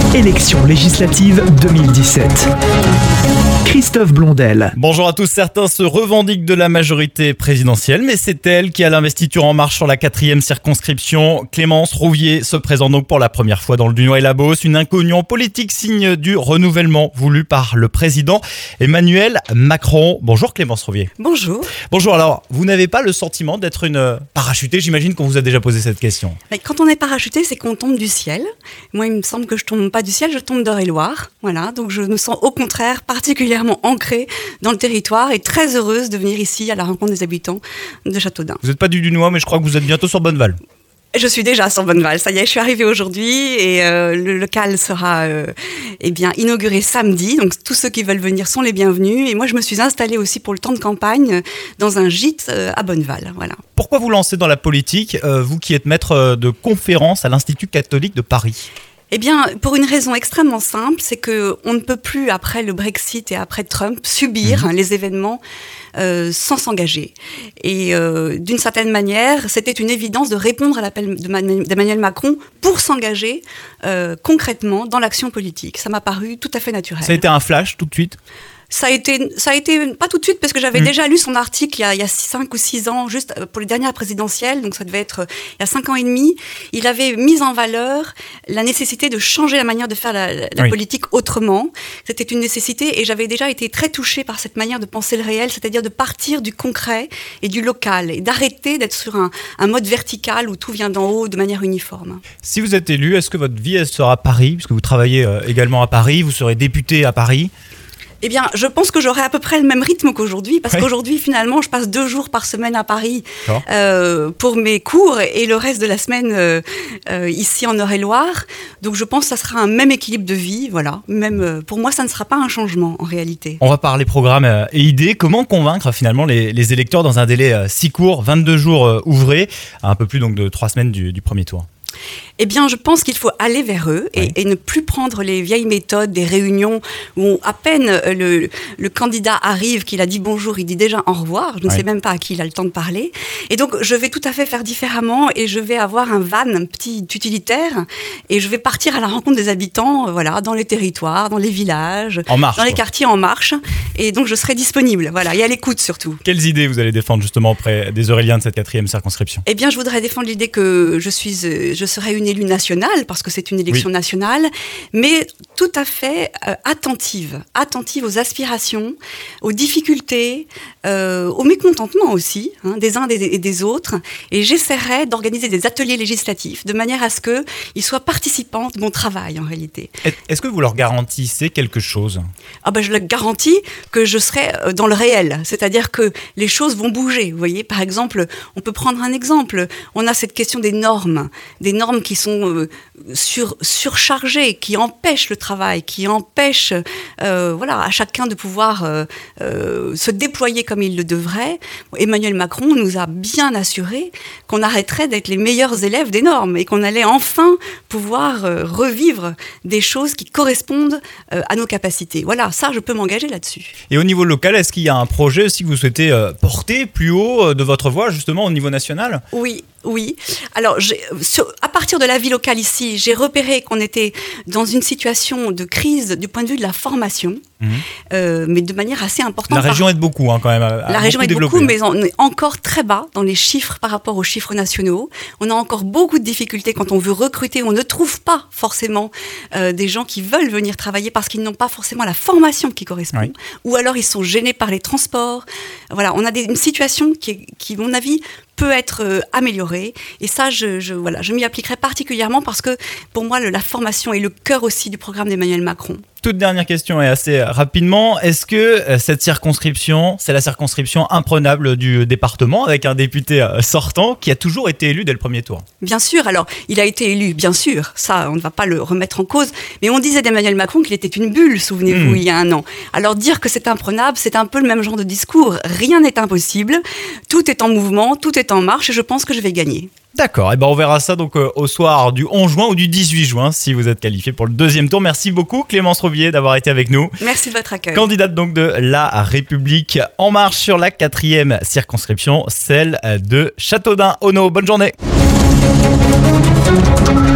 Élections législatives 2017. Christophe Blondel. Bonjour à tous, certains se revendiquent de la majorité présidentielle, mais c'est elle qui a l'investiture en marche sur la 4e circonscription. Clémence Rouvier se présente donc pour la première fois dans le Dunois et la Beauce, une inconnue en politique, signe du renouvellement voulu par le président Emmanuel Macron. Bonjour Clémence Rouvier. Bonjour. Bonjour, alors vous n'avez pas le sentiment d'être une parachutée? J'imagine qu'on vous a déjà posé cette question. Mais quand on est parachuté, c'est qu'on tombe du ciel. Moi, il me semble que je tombe pas du ciel, je tombe d'Eure-et-Loir. Voilà, donc je me sens au contraire particulièrement ancrée dans le territoire et très heureuse de venir ici à la rencontre des habitants de Châteaudun. Vous n'êtes pas du Dunois, mais je crois que vous êtes bientôt sur Bonneval. Je suis déjà sur Bonneval, ça y est, je suis arrivée aujourd'hui et le local sera inauguré samedi. Donc tous ceux qui veulent venir sont les bienvenus. Et moi, je me suis installée aussi pour le temps de campagne dans un gîte à Bonneval. Voilà. Pourquoi vous lancez dans la politique, vous qui êtes maître de conférences à l'Institut catholique de Paris ? Eh bien, pour une raison extrêmement simple, c'est que on ne peut plus, après le Brexit et après Trump, subir les événements sans s'engager. Et d'une certaine manière, c'était une évidence de répondre à l'appel d'Emmanuel Macron pour s'engager concrètement dans l'action politique. Ça m'a paru tout à fait naturel. Ça a été un flash tout de suite ? Ça a été pas tout de suite parce que j'avais déjà lu son article il y a 5 ou 6 ans, juste pour les dernières présidentielles, donc ça devait être il y a 5 ans et demi. Il avait mis en valeur la nécessité de changer la manière de faire la politique autrement. C'était une nécessité et j'avais déjà été très touchée par cette manière de penser le réel, c'est-à-dire de partir du concret et du local et d'arrêter d'être sur un mode vertical où tout vient d'en haut de manière uniforme. Si vous êtes élu, est-ce que votre vie elle sera à Paris, puisque vous travaillez également à Paris, vous serez député à Paris ? Eh bien, je pense que j'aurai à peu près le même rythme qu'aujourd'hui, parce qu'aujourd'hui, finalement, je passe 2 jours par semaine à Paris pour mes cours et le reste de la semaine ici en Eure-et-Loir. Donc, je pense que ça sera un même équilibre de vie, voilà. Même pour moi, ça ne sera pas un changement en réalité. On va parler programme et idées. Comment convaincre finalement les électeurs dans un délai si court, 22 jours ouvrés, à un peu plus donc de 3 semaines du premier tour ? Eh bien, je pense qu'il faut aller vers eux et ne plus prendre les vieilles méthodes des réunions où à peine le candidat arrive, qu'il a dit bonjour, il dit déjà au revoir. Je ne sais même pas à qui il a le temps de parler. Et donc, je vais tout à fait faire différemment et je vais avoir un van, un petit utilitaire et je vais partir à la rencontre des habitants, voilà, dans les territoires, dans les villages, dans les quartiers en marche. Et donc, je serai disponible, voilà, et à l'écoute surtout. Quelles idées vous allez défendre justement auprès des Euréliens de cette 4e circonscription ? Eh bien, je voudrais défendre l'idée que je serai une élue nationale, parce que c'est une élection nationale, mais tout à fait attentive aux aspirations, aux difficultés, au mécontentement aussi, des uns et des autres. Et j'essaierai d'organiser des ateliers législatifs, de manière à ce qu'ils soient participants de mon travail, en réalité. Est-ce que vous leur garantissez quelque chose ? Je leur garantis que je serai dans le réel, c'est-à-dire que les choses vont bouger. Vous voyez, par exemple, on peut prendre un exemple. On a cette question des normes qui sont surchargées, qui empêchent le travail, qui empêchent à chacun de pouvoir se déployer comme il le devrait. Emmanuel Macron nous a bien assuré qu'on arrêterait d'être les meilleurs élèves des normes et qu'on allait enfin pouvoir revivre des choses qui correspondent à nos capacités. Voilà, ça, je peux m'engager là-dessus. Et au niveau local, est-ce qu'il y a un projet aussi que vous souhaitez porter plus haut de votre voix, justement, au niveau national ? Oui. Alors, à partir de la vie locale ici, j'ai repéré qu'on était dans une situation de crise du point de vue de la formation, mais de manière assez importante. La région aide beaucoup quand même. La région aide beaucoup, mais on est encore très bas dans les chiffres par rapport aux chiffres nationaux. On a encore beaucoup de difficultés quand on veut recruter. On ne trouve pas forcément des gens qui veulent venir travailler parce qu'ils n'ont pas forcément la formation qui correspond. Ou alors ils sont gênés par les transports. Voilà, on a une situation qui, à mon avis, peut être améliorée. Et ça, je m'y appliquerai particulièrement parce que, pour moi, la formation est le cœur aussi du programme d'Emmanuel Macron. Toute dernière question et assez rapidement. Est-ce que cette circonscription, c'est la circonscription imprenable du département avec un député sortant qui a toujours été élu dès le premier tour ? Bien sûr. Alors, il a été élu, bien sûr. Ça, on ne va pas le remettre en cause. Mais on disait d'Emmanuel Macron qu'il était une bulle, souvenez-vous, il y a 1 an. Alors, dire que c'est imprenable, c'est un peu le même genre de discours. Rien n'est impossible. Tout est en mouvement, tout est en marche et je pense que je vais gagner. D'accord, et on verra ça donc au soir du 11 juin ou du 18 juin si vous êtes qualifié pour le 2e tour. Merci beaucoup Clémence Rouvier d'avoir été avec nous. Merci de votre accueil. Candidate donc de La République En Marche sur la 4e circonscription, celle de Châteaudun-Auneau. Bonne journée.